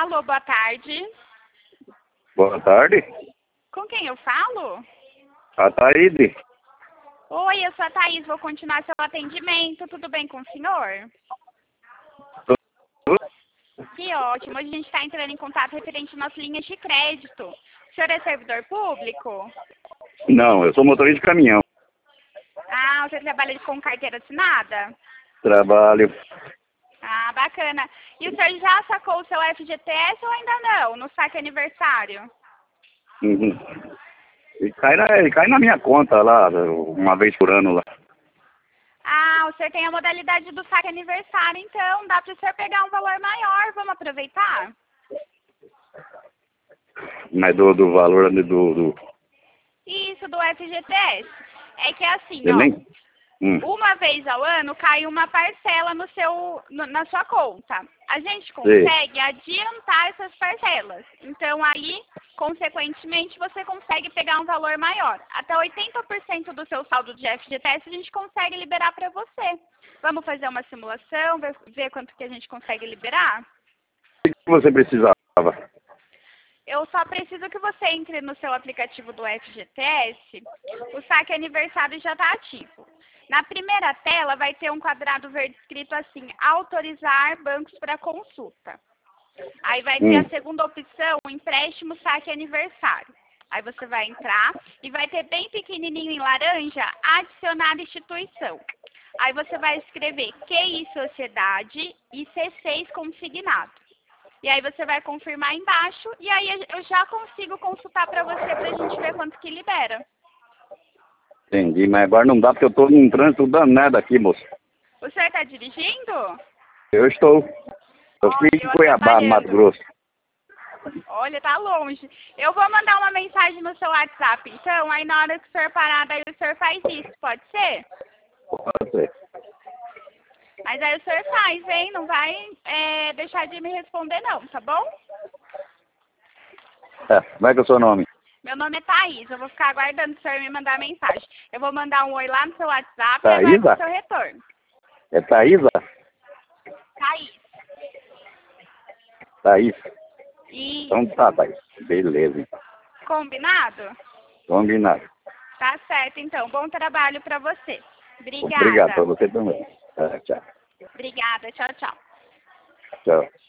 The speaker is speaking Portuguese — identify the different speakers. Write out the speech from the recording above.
Speaker 1: Alô, boa tarde.
Speaker 2: Boa tarde.
Speaker 1: Com quem eu falo?
Speaker 2: A Taíde.
Speaker 1: Oi, eu sou a Thaís, vou continuar seu atendimento. Tudo bem com o senhor? Que ótimo. Hoje a gente está entrando em contato referente às nossas linhas de crédito. O senhor é servidor público?
Speaker 2: Não, eu sou motorista de caminhão.
Speaker 1: Ah, você trabalha com carteira assinada?
Speaker 2: Trabalho.
Speaker 1: Ah, bacana. E o senhor já sacou o seu FGTS ou ainda não, no saque aniversário?
Speaker 2: Uhum. Ele cai na minha conta lá, uma vez por ano lá.
Speaker 1: Ah, o senhor tem a modalidade do saque aniversário, então dá para o senhor pegar um valor maior. Vamos aproveitar?
Speaker 2: Mas do valor do...
Speaker 1: Isso, do FGTS. É que é assim,
Speaker 2: Ele
Speaker 1: ó.
Speaker 2: nem...
Speaker 1: Uma vez ao ano cai uma parcela na sua conta. A gente
Speaker 2: Sim.
Speaker 1: consegue adiantar essas parcelas. Então aí, consequentemente, você consegue pegar um valor maior. Até 80% do seu saldo de FGTS a gente consegue liberar para você. Vamos fazer uma simulação, ver quanto que a gente consegue liberar?
Speaker 2: O que você precisava?
Speaker 1: Eu só preciso que você entre no seu aplicativo do FGTS. O saque aniversário já está ativo. Na primeira tela vai ter um quadrado verde escrito assim, autorizar bancos para consulta. Aí vai ter a segunda opção, empréstimo saque aniversário. Aí você vai entrar e vai ter bem pequenininho em laranja, adicionar instituição. Aí você vai escrever QI Sociedade e C6 consignado. E aí você vai confirmar embaixo e aí eu já consigo consultar para você pra gente ver quanto que libera.
Speaker 2: Entendi, mas agora não dá porque eu tô num trânsito danado aqui, moço.
Speaker 1: O senhor está dirigindo?
Speaker 2: Eu estou. Eu fico em Cuiabá, no Mato Grosso.
Speaker 1: Olha, tá longe. Eu vou mandar uma mensagem no seu WhatsApp, então, aí na hora que o senhor parar, daí o senhor faz isso, pode ser?
Speaker 2: Pode ser.
Speaker 1: Mas aí o senhor faz, hein? Não vai deixar de me responder não, tá bom?
Speaker 2: Como é que é o seu nome?
Speaker 1: Meu nome é Thaís, eu vou ficar aguardando o senhor me mandar mensagem. Eu vou mandar um oi lá no seu WhatsApp e aguardo o seu retorno.
Speaker 2: É Thaísa?
Speaker 1: Thaís.
Speaker 2: Thaís.
Speaker 1: E
Speaker 2: Então tá, Thaís. Beleza, então.
Speaker 1: combinado?
Speaker 2: Combinado.
Speaker 1: Tá certo, então. Bom trabalho pra você. Obrigada.
Speaker 2: Obrigado pra você também. Tchau.
Speaker 1: Obrigada. Tchau, tchau.
Speaker 2: Tchau.